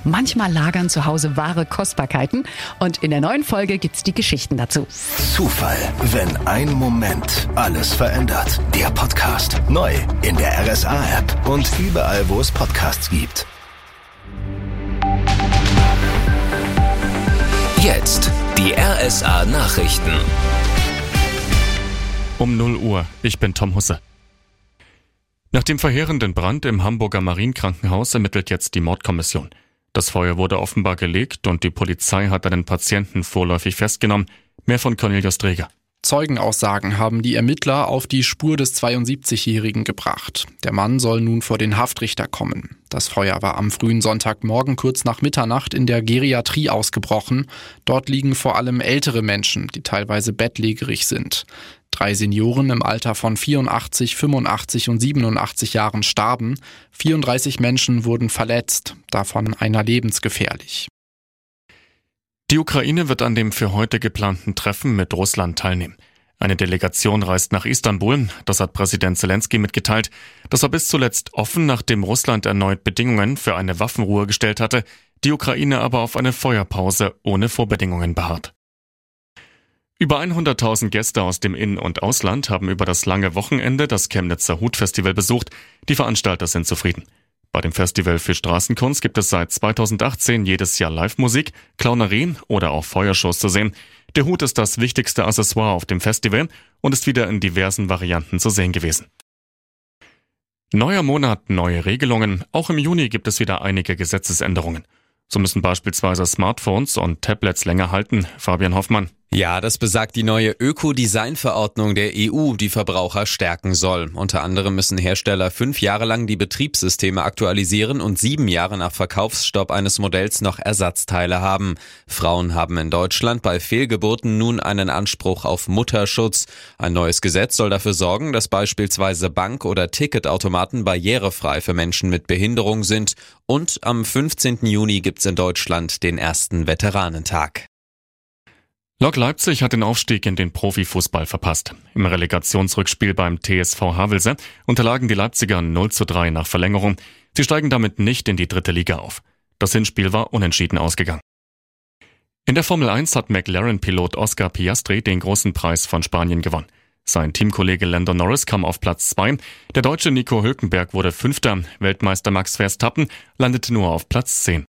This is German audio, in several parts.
Manchmal lagern zu Hause wahre Kostbarkeiten und in der neuen Folge gibt's die Geschichten dazu. Zufall, wenn ein Moment alles verändert. Der Podcast neu in der RSA-App und überall, wo es Podcasts gibt. Jetzt die RSA-Nachrichten. Um 0 Uhr, ich bin Tom Husse. Nach dem verheerenden Brand im Hamburger Marienkrankenhaus ermittelt jetzt die Mordkommission. Das Feuer wurde offenbar gelegt und die Polizei hat einen Patienten vorläufig festgenommen. Mehr von Cornelius Dreger. Zeugenaussagen haben die Ermittler auf die Spur des 72-Jährigen gebracht. Der Mann soll nun vor den Haftrichter kommen. Das Feuer war am frühen Sonntagmorgen kurz nach Mitternacht in der Geriatrie ausgebrochen. Dort liegen vor allem ältere Menschen, die teilweise bettlägerig sind. 3 Senioren im Alter von 84, 85 und 87 Jahren starben. 34 Menschen wurden verletzt, davon einer lebensgefährlich. Die Ukraine wird an dem für heute geplanten Treffen mit Russland teilnehmen. Eine Delegation reist nach Istanbul, das hat Präsident Zelensky mitgeteilt. Das war bis zuletzt offen, nachdem Russland erneut Bedingungen für eine Waffenruhe gestellt hatte, die Ukraine aber auf eine Feuerpause ohne Vorbedingungen beharrt. Über 100.000 Gäste aus dem In- und Ausland haben über das lange Wochenende das Chemnitzer Hutfestival besucht. Die Veranstalter sind zufrieden. Bei dem Festival für Straßenkunst gibt es seit 2018 jedes Jahr Live-Musik, Clownerie oder auch Feuershows zu sehen. Der Hut ist das wichtigste Accessoire auf dem Festival und ist wieder in diversen Varianten zu sehen gewesen. Neuer Monat, neue Regelungen. Auch im Juni gibt es wieder einige Gesetzesänderungen. So müssen beispielsweise Smartphones und Tablets länger halten. Fabian Hoffmann. Ja, das besagt die neue Ökodesign-Verordnung der EU, die Verbraucher stärken soll. Unter anderem müssen Hersteller 5 Jahre lang die Betriebssysteme aktualisieren und 7 Jahre nach Verkaufsstopp eines Modells noch Ersatzteile haben. Frauen haben in Deutschland bei Fehlgeburten nun einen Anspruch auf Mutterschutz. Ein neues Gesetz soll dafür sorgen, dass beispielsweise Bank- oder Ticketautomaten barrierefrei für Menschen mit Behinderung sind. Und am 15. Juni gibt's in Deutschland den ersten Veteranentag. Lok Leipzig hat den Aufstieg in den Profifußball verpasst. Im Relegationsrückspiel beim TSV Havelse unterlagen die Leipziger 0:3 nach Verlängerung. Sie steigen damit nicht in die 3. Liga auf. Das Hinspiel war unentschieden ausgegangen. In der Formel 1 hat McLaren-Pilot Oscar Piastri den großen Preis von Spanien gewonnen. Sein Teamkollege Lando Norris kam auf Platz 2. Der Deutsche Nico Hülkenberg wurde 5. Weltmeister Max Verstappen landete nur auf Platz 10.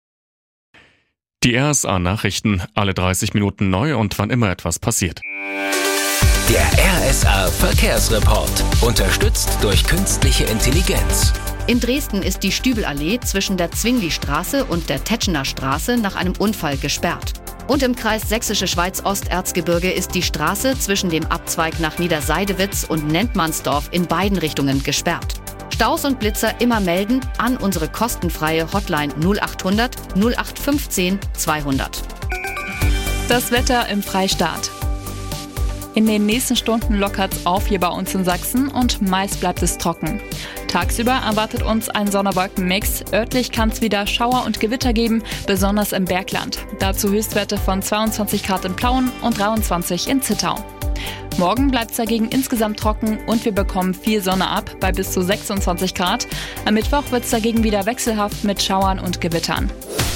Die RSA-Nachrichten, alle 30 Minuten neu und wann immer etwas passiert. Der RSA-Verkehrsreport, unterstützt durch künstliche Intelligenz. In Dresden ist die Stübelallee zwischen der Zwingli-Straße und der Tetschener Straße nach einem Unfall gesperrt. Und im Kreis Sächsische Schweiz-Osterzgebirge ist die Straße zwischen dem Abzweig nach Niederseidewitz und Nentmannsdorf in beiden Richtungen gesperrt. Staus und Blitzer immer melden an unsere kostenfreie Hotline 0800 0815 200. Das Wetter im Freistaat. In den nächsten Stunden lockert's auf hier bei uns in Sachsen und meist bleibt es trocken. Tagsüber erwartet uns ein Sonne-Wolken-Mix. Örtlich kann es wieder Schauer und Gewitter geben, besonders im Bergland. Dazu Höchstwerte von 22 Grad in Plauen und 23 in Zittau. Morgen bleibt es dagegen insgesamt trocken und wir bekommen viel Sonne ab bei bis zu 26 Grad. Am Mittwoch wird es dagegen wieder wechselhaft mit Schauern und Gewittern.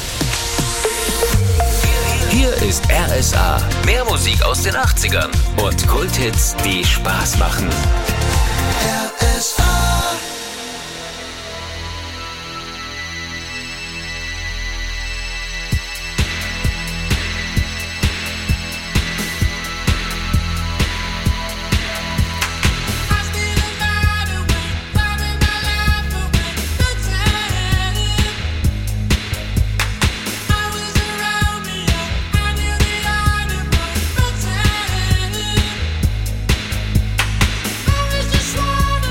Hier ist RSA. Mehr Musik aus den 80ern und Kulthits, die Spaß machen. RSA. Just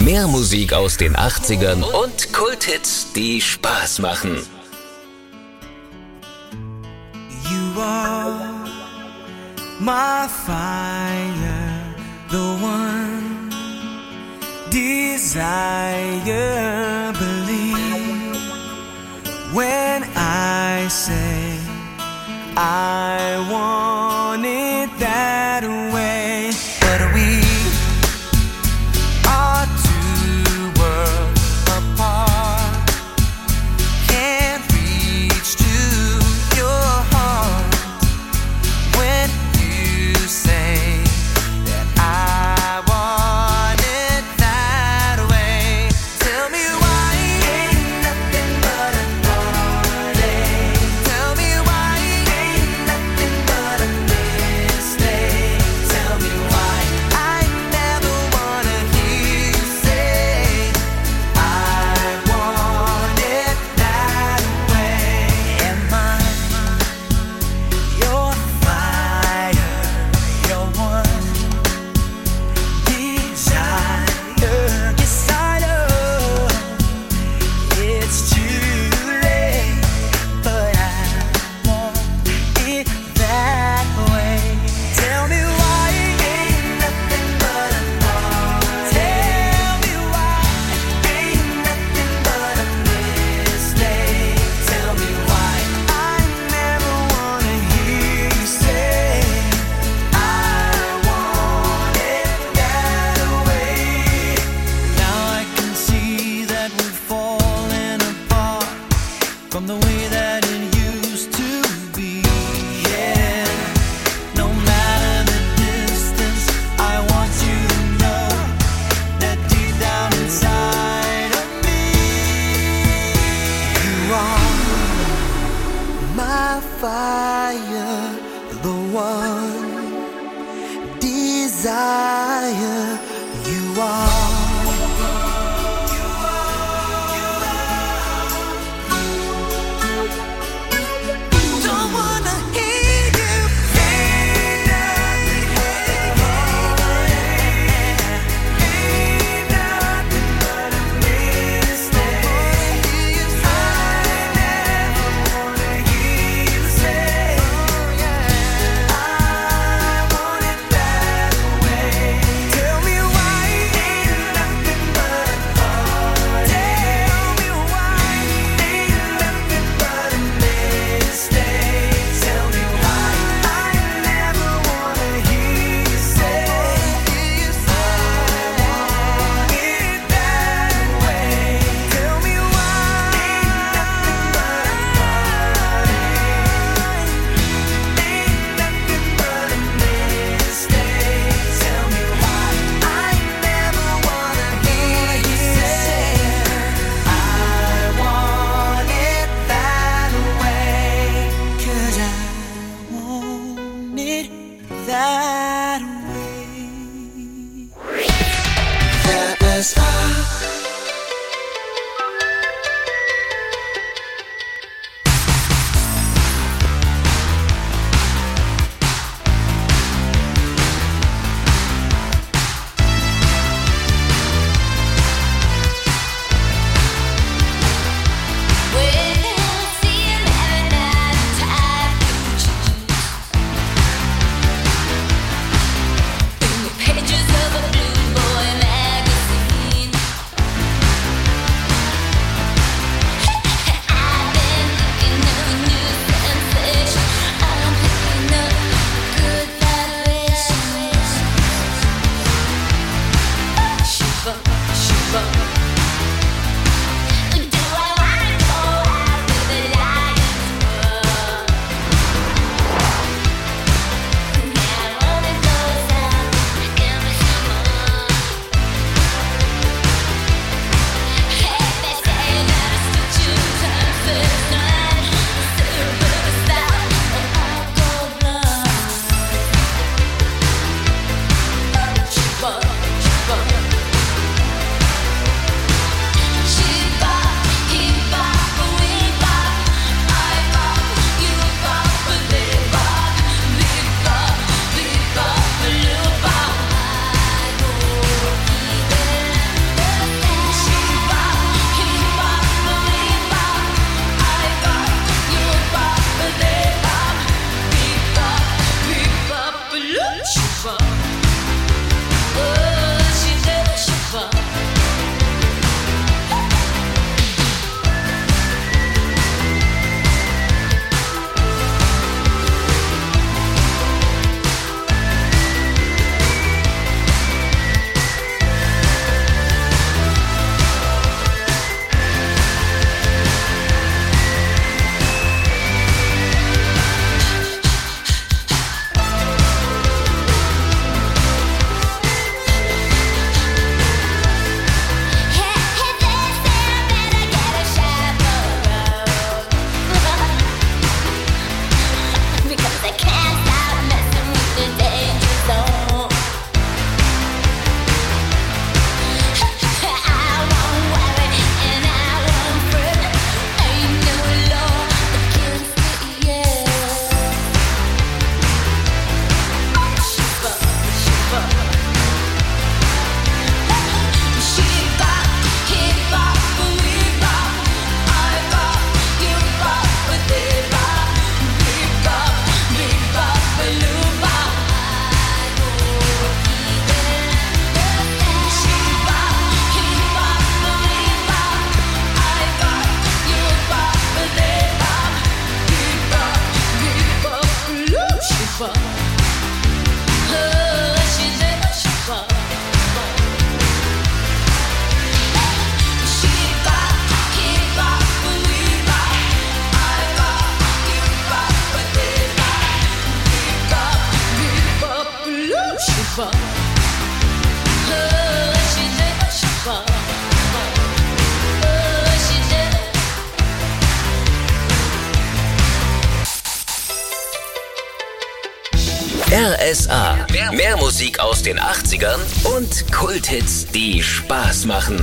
Mehr Musik aus den 80ern und Kulthits, die Spaß machen. You are my fire, the one desire. Believe when I say I want it that way. But we are two worlds apart, can't reach to your heart when you say that I want it that way. Tell me why ain't nothing but a heartache. Tell me why ain't nothing but a mistake. Tell me why I never wanna hear you say I want it that way. Am I your fire, your one desire? Yes, I know it's too late, but I want it that way. Tell me why ain't nothing but a heartache. Tell me why ain't nothing but a mistake. Tell me why I never wanna hear you say I want it that way. Now I can see that we've fallen apart from the way that it used to be. Yeah, no matter the distance, I want you to know that deep down inside of me, you are my fire, the one desire. You are. Don't wanna hear you say nothing but a heartache. Ain't nothing but a mistake. I never wanna hear you say I want it that way. Tell me RSA. Mehr Musik aus den 80ern und Kulthits, die Spaß machen.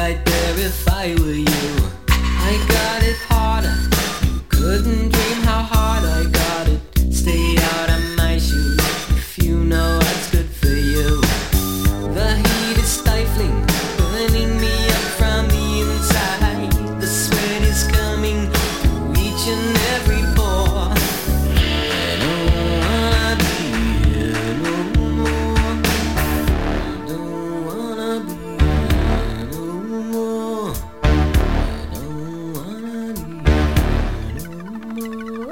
right there if I were you. I got it harder. You couldn't dream how hard I got it. Stay out of my shoes if you know what's good for you. The heat is stifling, burning me up from the inside. The sweat is coming through each and every pore. I don't wanna be here no more. I don't wanna be here no more. I don't wanna be here no more.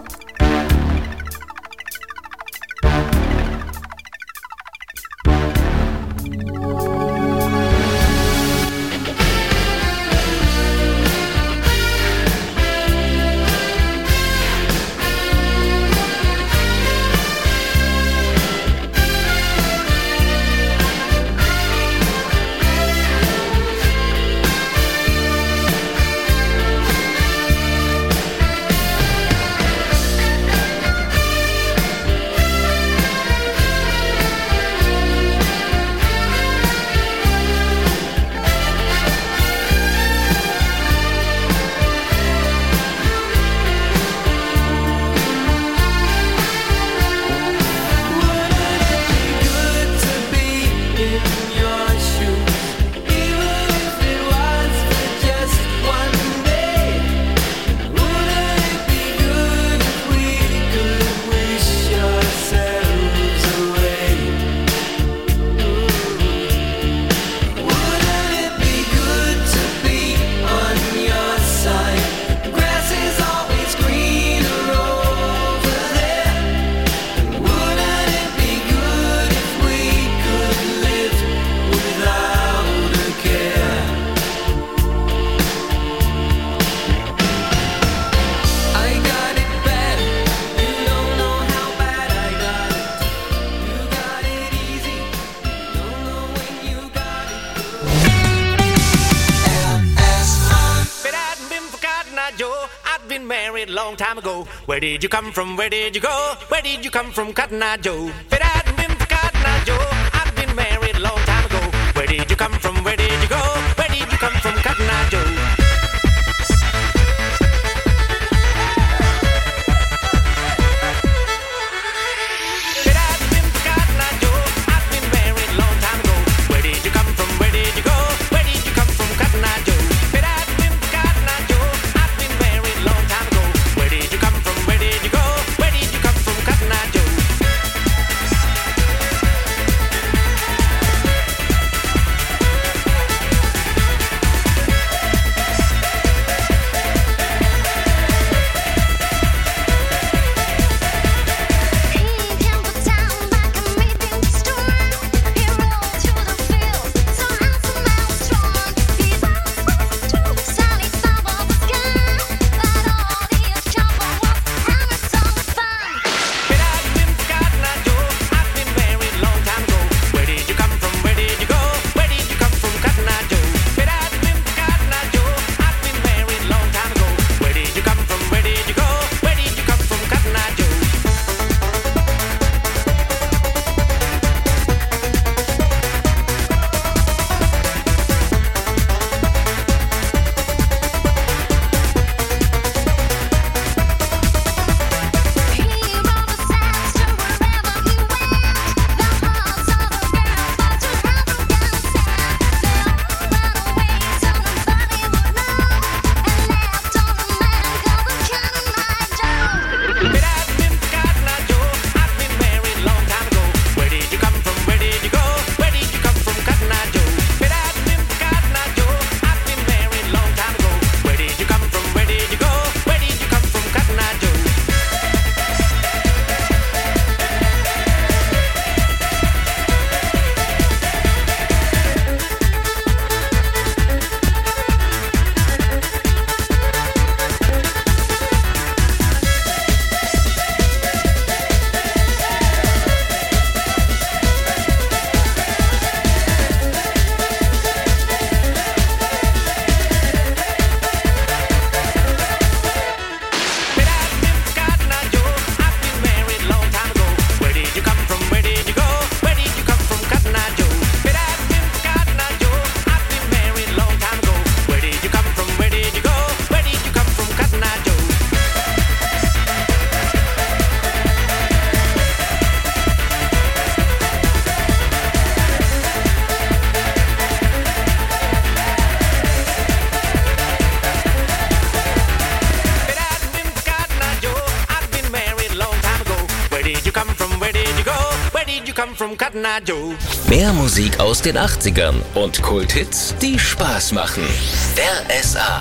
Long time ago. Where did you come from? Where did you go? Where did you come from, Cotton Eye Joe? If it hadn't been for Cotton Eye Joe, I'd been married a long time ago. Where did you come from? Where did you go? Where did you come from, Cotton Eye Joe? Cotton Eye Joe. Mehr Musik aus den 80ern und Kulthits, die Spaß machen. RSA.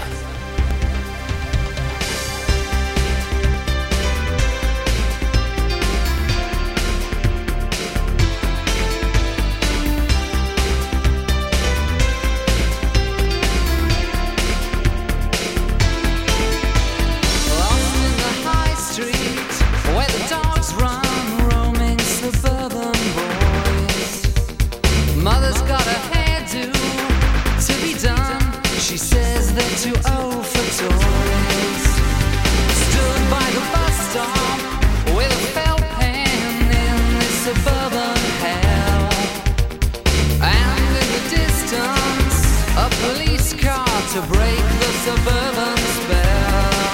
Mother's got a hairdo to be done. She says they're too old for toys. Stood by the bus stop with a felt pen in this suburban hell. And in the distance, a police car to break the suburban spell.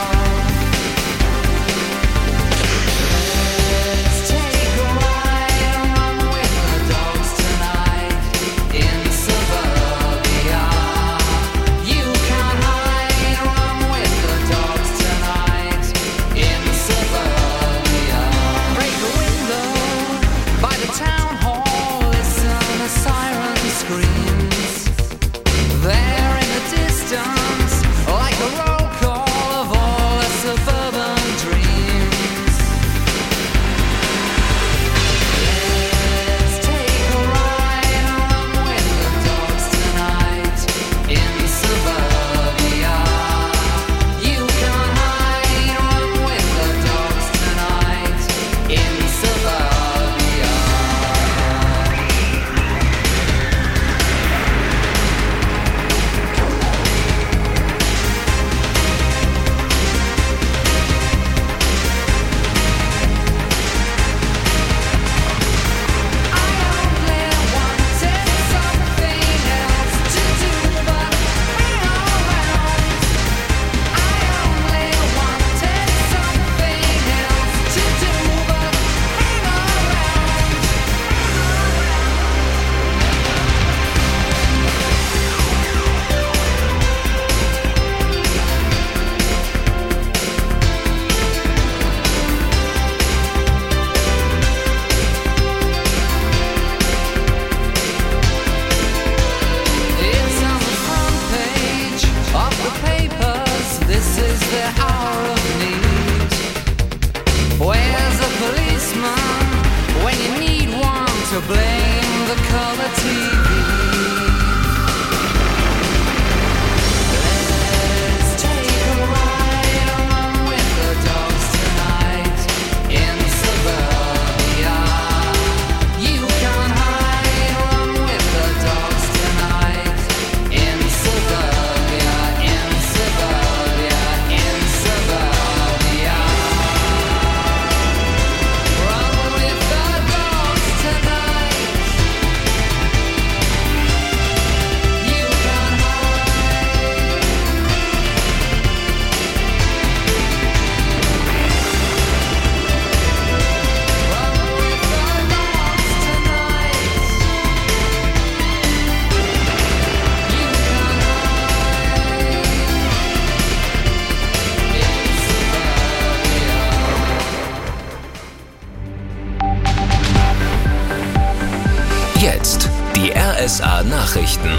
Jetzt die RSA Nachrichten.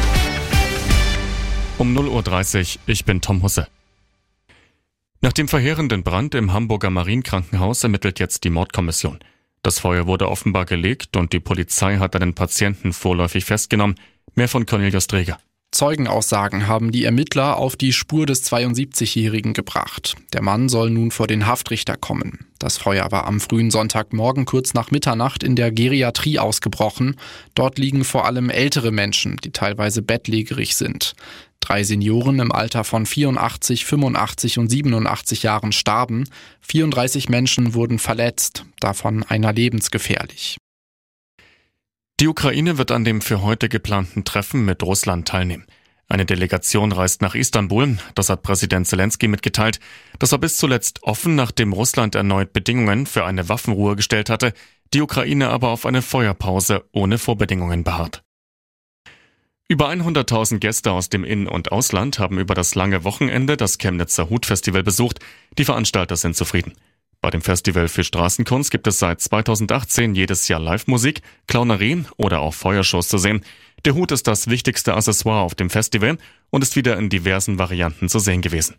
Um 0:30 Uhr, ich bin Tom Husse. Nach dem verheerenden Brand im Hamburger Marienkrankenhaus ermittelt jetzt die Mordkommission. Das Feuer wurde offenbar gelegt und die Polizei hat einen Patienten vorläufig festgenommen. Mehr von Cornelius Dreger. Zeugenaussagen haben die Ermittler auf die Spur des 72-Jährigen gebracht. Der Mann soll nun vor den Haftrichter kommen. Das Feuer war am frühen Sonntagmorgen kurz nach Mitternacht in der Geriatrie ausgebrochen. Dort liegen vor allem ältere Menschen, die teilweise bettlägerig sind. 3 Senioren im Alter von 84, 85 und 87 Jahren starben. 34 Menschen wurden verletzt, davon einer lebensgefährlich. Die Ukraine wird an dem für heute geplanten Treffen mit Russland teilnehmen. Eine Delegation reist nach Istanbul, das hat Präsident Zelensky mitgeteilt. Das war bis zuletzt offen, nachdem Russland erneut Bedingungen für eine Waffenruhe gestellt hatte, die Ukraine aber auf eine Feuerpause ohne Vorbedingungen beharrt. Über 100.000 Gäste aus dem In- und Ausland haben über das lange Wochenende das Chemnitzer Hutfestival besucht. Die Veranstalter sind zufrieden. Bei dem Festival für Straßenkunst gibt es seit 2018 jedes Jahr Live-Musik, Clownerie oder auch Feuershows zu sehen. Der Hut ist das wichtigste Accessoire auf dem Festival und ist wieder in diversen Varianten zu sehen gewesen.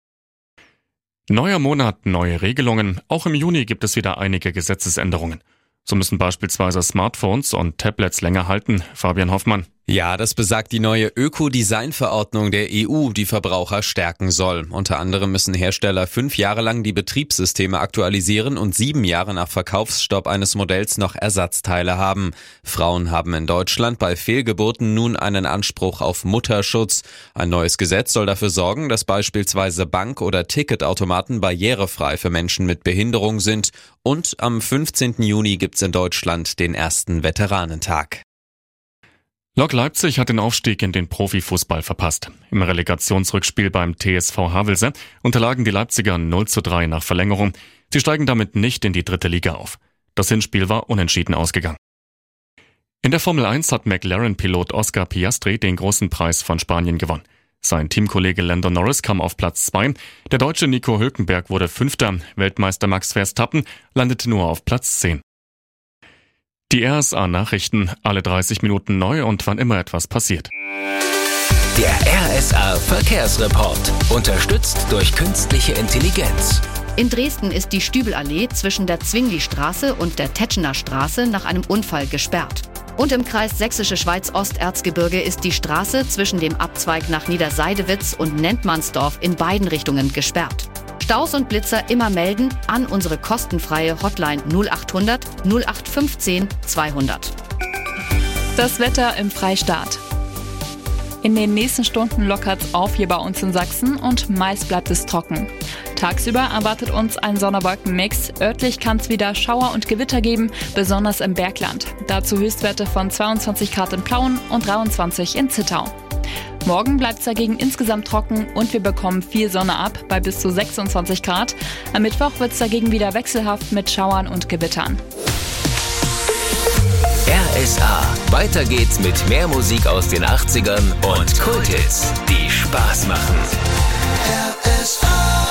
Neuer Monat, neue Regelungen. Auch im Juni gibt es wieder einige Gesetzesänderungen. So müssen beispielsweise Smartphones und Tablets länger halten. Fabian Hoffmann. Ja, das besagt die neue Ökodesign-Verordnung der EU, die Verbraucher stärken soll. Unter anderem müssen Hersteller 5 Jahre lang die Betriebssysteme aktualisieren und 7 Jahre nach Verkaufsstopp eines Modells noch Ersatzteile haben. Frauen haben in Deutschland bei Fehlgeburten nun einen Anspruch auf Mutterschutz. Ein neues Gesetz soll dafür sorgen, dass beispielsweise Bank- oder Ticketautomaten barrierefrei für Menschen mit Behinderung sind. Und am 15. Juni gibt's in Deutschland den ersten Veteranentag. Lok Leipzig hat den Aufstieg in den Profifußball verpasst. Im Relegationsrückspiel beim TSV Havelse unterlagen die Leipziger 0:3 nach Verlängerung. Sie steigen damit nicht in die 3. Liga auf. Das Hinspiel war unentschieden ausgegangen. In der Formel 1 hat McLaren-Pilot Oscar Piastri den großen Preis von Spanien gewonnen. Sein Teamkollege Lando Norris kam auf Platz 2. Der Deutsche Nico Hülkenberg wurde 5. Weltmeister Max Verstappen landete nur auf Platz 10. Die RSA-Nachrichten, alle 30 Minuten neu und wann immer etwas passiert. Der RSA-Verkehrsreport, unterstützt durch künstliche Intelligenz. In Dresden ist die Stübelallee zwischen der Zwingli-Straße und der Tetschener Straße nach einem Unfall gesperrt. Und im Kreis Sächsische Schweiz-Osterzgebirge ist die Straße zwischen dem Abzweig nach Niederseidewitz und Nentmannsdorf in beiden Richtungen gesperrt. Staus und Blitzer immer melden an unsere kostenfreie Hotline 0800 0815 200. Das Wetter im Freistaat. In den nächsten Stunden lockert's auf hier bei uns in Sachsen und meist bleibt es trocken. Tagsüber erwartet uns ein Sonne-Wolken-Mix. Örtlich kann es wieder Schauer und Gewitter geben, besonders im Bergland. Dazu Höchstwerte von 22 Grad in Plauen und 23 in Zittau. Morgen bleibt es dagegen insgesamt trocken und wir bekommen viel Sonne ab bei bis zu 26 Grad. Am Mittwoch wird es dagegen wieder wechselhaft mit Schauern und Gewittern. RSA. Weiter geht's mit mehr Musik aus den 80ern und Kulthits, die Spaß machen. RSA.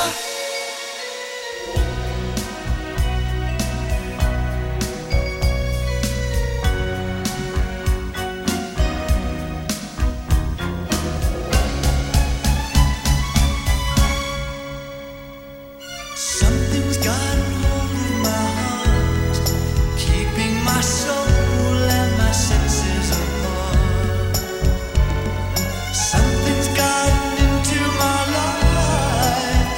Something's got hold of my heart, keeping my soul and my senses apart. Something's gotten into my life,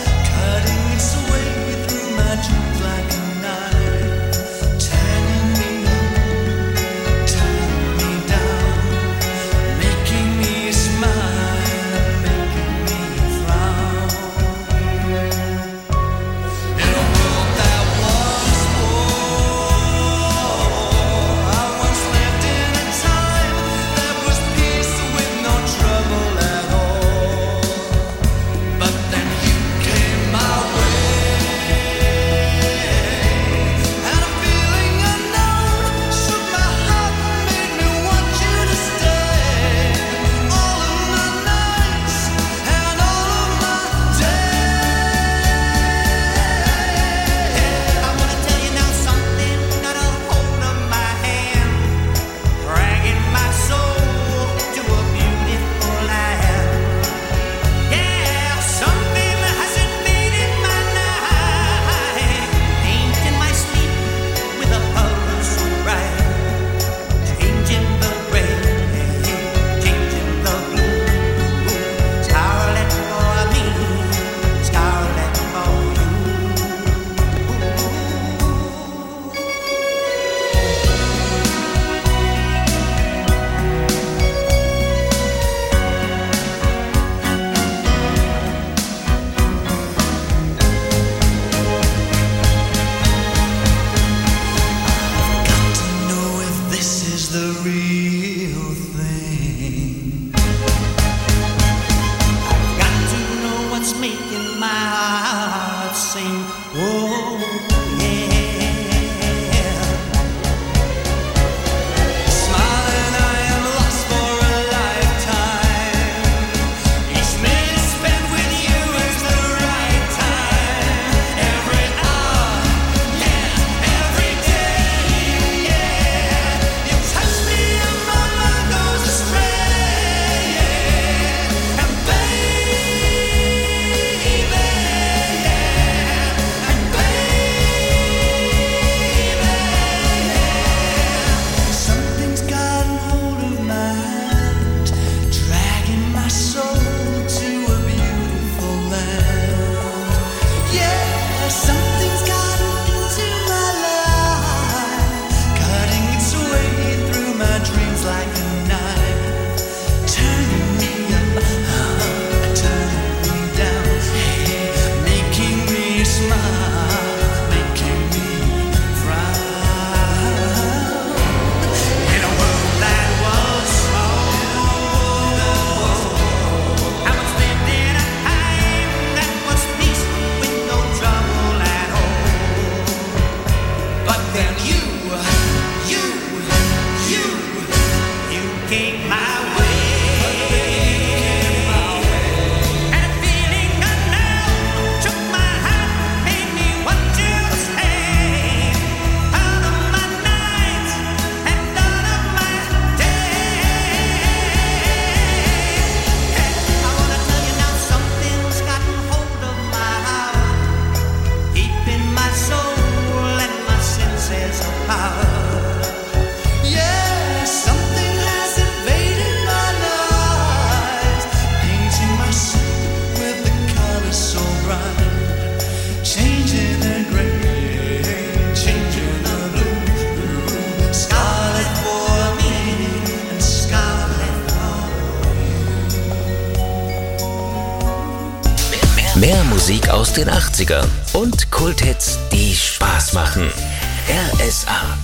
Mehr Musik aus den 80ern und Kulthits, die Spaß machen. RSA.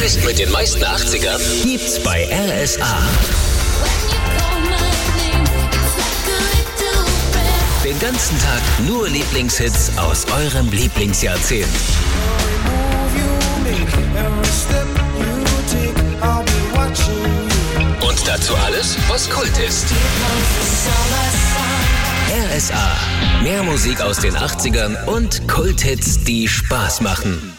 Playlist mit den meisten 80ern gibt's bei RSA. Den ganzen Tag nur Lieblingshits aus eurem Lieblingsjahrzehnt. Und dazu alles, was Kult ist. RSA. Mehr Musik aus den 80ern und Kulthits, die Spaß machen.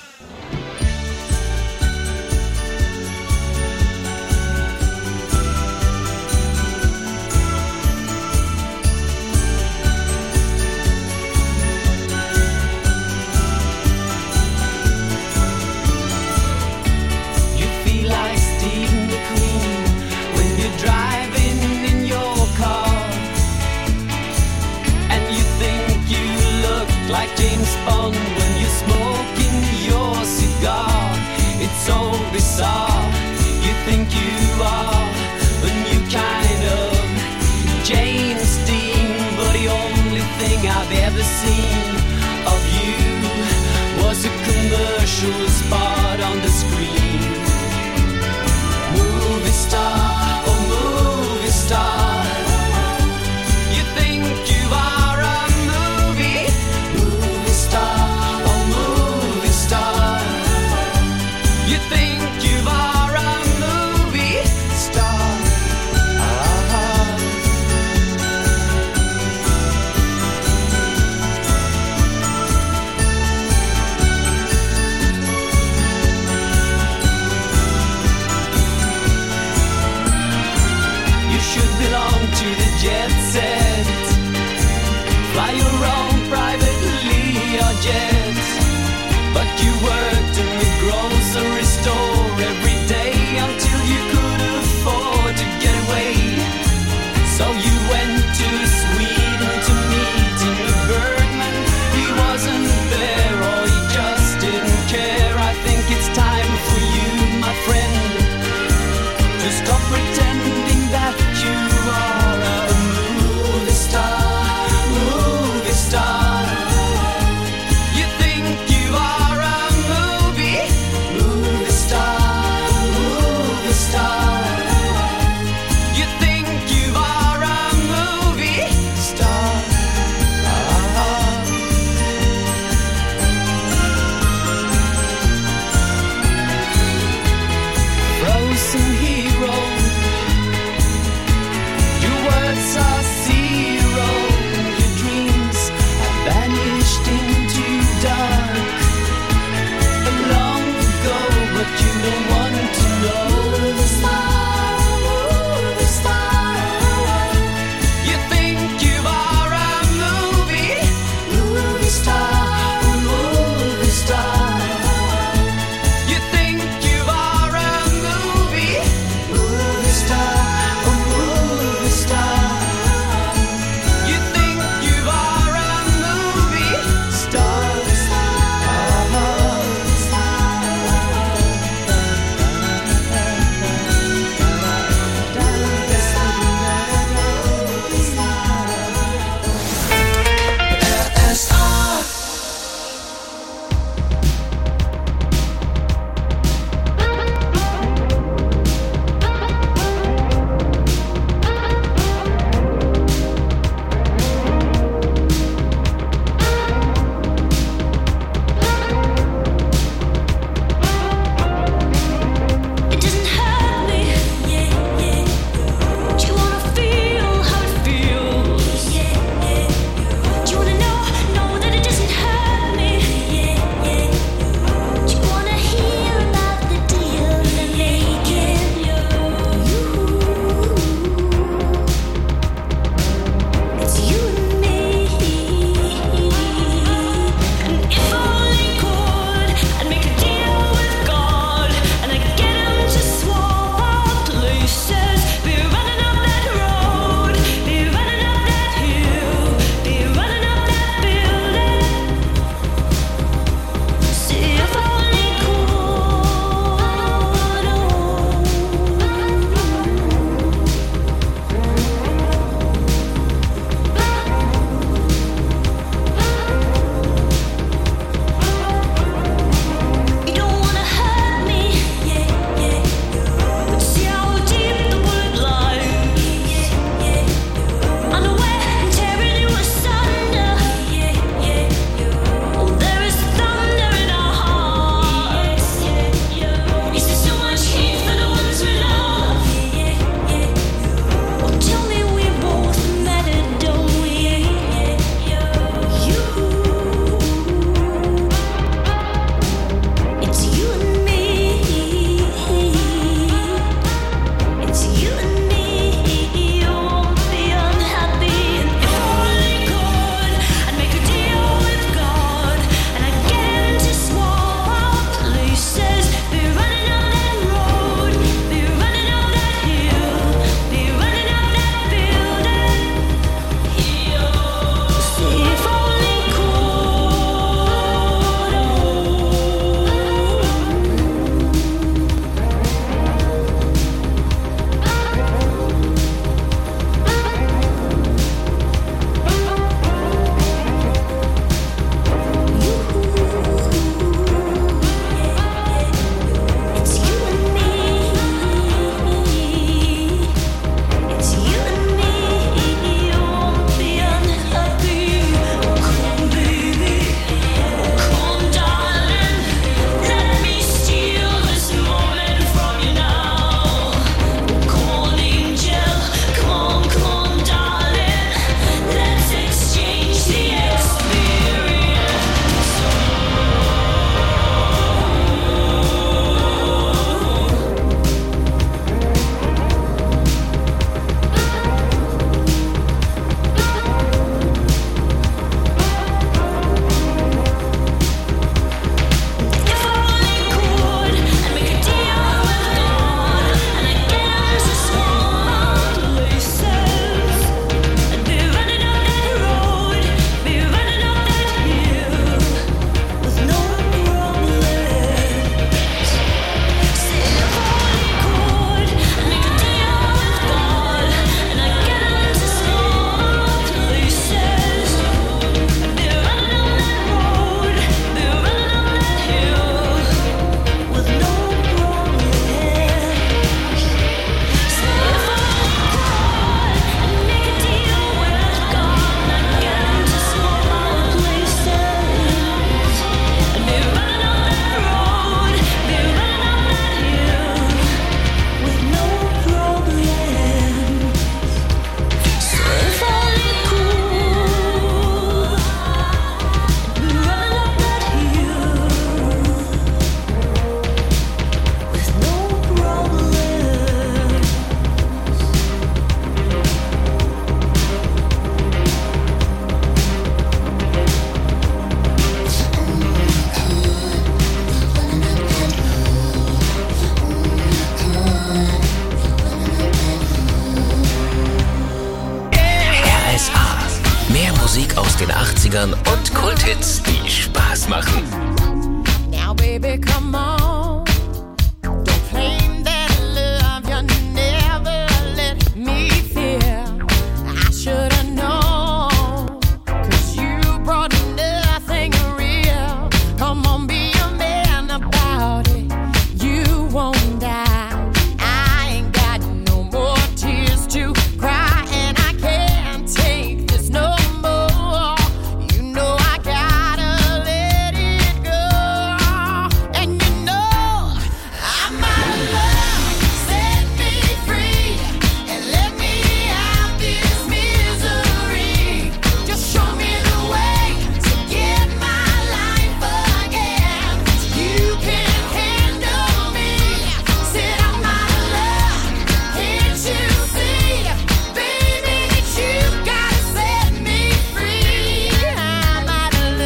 Liedern und Kulthits, die Spaß machen. Now baby, come on. Don't claim that love you never let me feel. I should've known, 'cause you brought nothing real. Come on, be a man about it. You won't die. I ain't got no more tears to cry, and I can't take this no more. You know I gotta let it go. And you know I'm out of love. Set me free and let me out this misery. Just show me the way to get my life again. You can't handle me. Said I'm out of love. Can't you see, baby, that you gotta set me free? I'm out of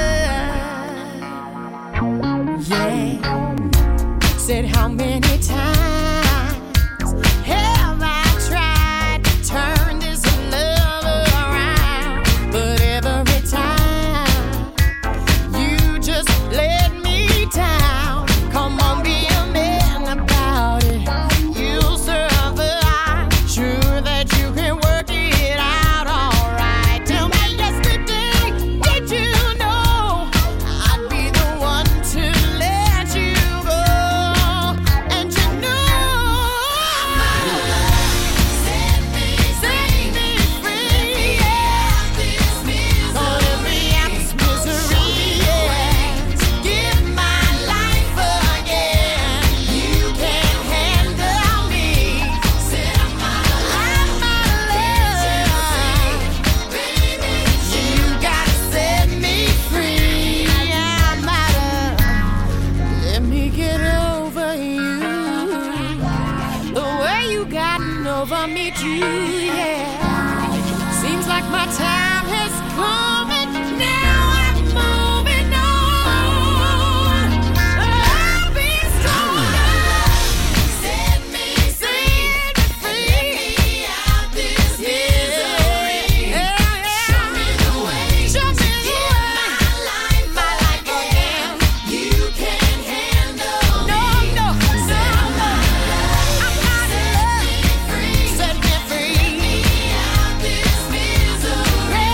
love. Yeah. Said how many times have I tried to turn this love around? But every time you just let me down. Come on, be a man about it. You'll survive. Sure that you can work it out alright. Tell me yesterday, did you know I'd be the one to let you go? And you know I'm out of love. Set me free. Yeah. Gonna let me out this misery. Yeah. Give my life again. You can't handle me. Said I'm out of love. Baby, you gotta set me free. I'm out of. Let me get over you. The way you gotten over me too, yeah. Seems like my time has come and now I'm moving on. I'll be stronger. Set me free. Let me out this misery. Show me the way to get my life again. You can't handle me. No. I'm out of love. Set me free. Let me out this misery.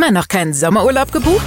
Immer noch keinen Sommerurlaub gebucht?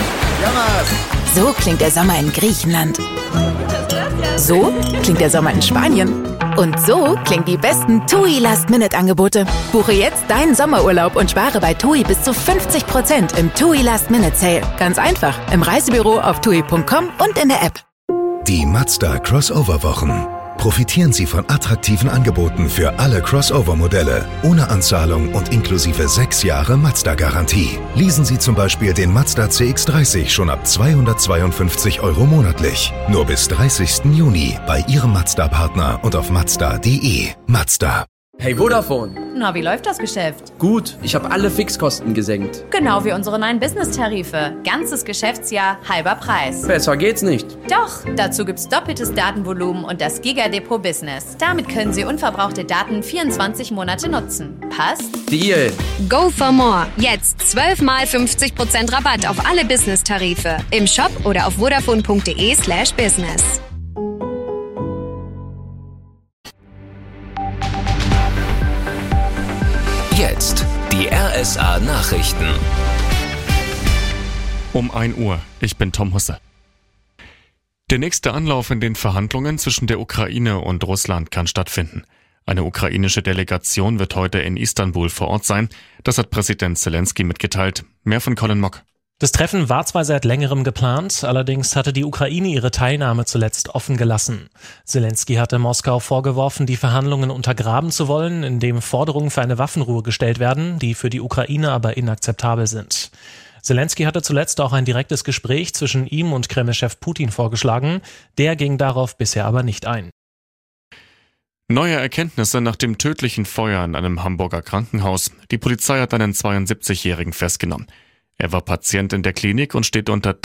So klingt der Sommer in Griechenland. So klingt der Sommer in Spanien. Und so klingen die besten TUI Last-Minute-Angebote. Buche jetzt deinen Sommerurlaub und spare bei TUI bis zu 50% im TUI Last-Minute-Sale. Ganz einfach, im Reisebüro auf TUI.com und in der App. Die Mazda Crossover-Wochen. Profitieren Sie von attraktiven Angeboten für alle Crossover-Modelle, ohne Anzahlung und inklusive 6 Jahre Mazda-Garantie. Leasen Sie zum Beispiel den Mazda CX-30 schon ab 252 € monatlich. Nur bis 30. Juni bei Ihrem Mazda-Partner und auf Mazda.de. Mazda. Hey Vodafone. Na, wie läuft das Geschäft? Gut, ich habe alle Fixkosten gesenkt. Genau wie unsere neuen Business-Tarife. Ganzes Geschäftsjahr, halber Preis. Besser geht's nicht. Doch, dazu gibt's doppeltes Datenvolumen und das Giga-Depot Business. Damit können Sie unverbrauchte Daten 24 Monate nutzen. Passt? Deal. Go for more. Jetzt 12 mal 50% Rabatt auf alle Business-Tarife. Im Shop oder auf vodafone.de/business. Jetzt die RSA Nachrichten. Um 1 Uhr. Ich bin Tom Husse. Der nächste Anlauf in den Verhandlungen zwischen der Ukraine und Russland kann stattfinden. Eine ukrainische Delegation wird heute in Istanbul vor Ort sein. Das hat Präsident Zelensky mitgeteilt. Mehr von Colin Mock. Das Treffen war zwar seit längerem geplant, allerdings hatte die Ukraine ihre Teilnahme zuletzt offen gelassen. Zelensky hatte Moskau vorgeworfen, die Verhandlungen untergraben zu wollen, indem Forderungen für eine Waffenruhe gestellt werden, die für die Ukraine aber inakzeptabel sind. Zelensky hatte zuletzt auch ein direktes Gespräch zwischen ihm und Kreml-Chef Putin vorgeschlagen. Der ging darauf bisher aber nicht ein. Neue Erkenntnisse nach dem tödlichen Feuer in einem Hamburger Krankenhaus. Die Polizei hat einen 72-Jährigen festgenommen. Er war Patient in der Klinik und steht unter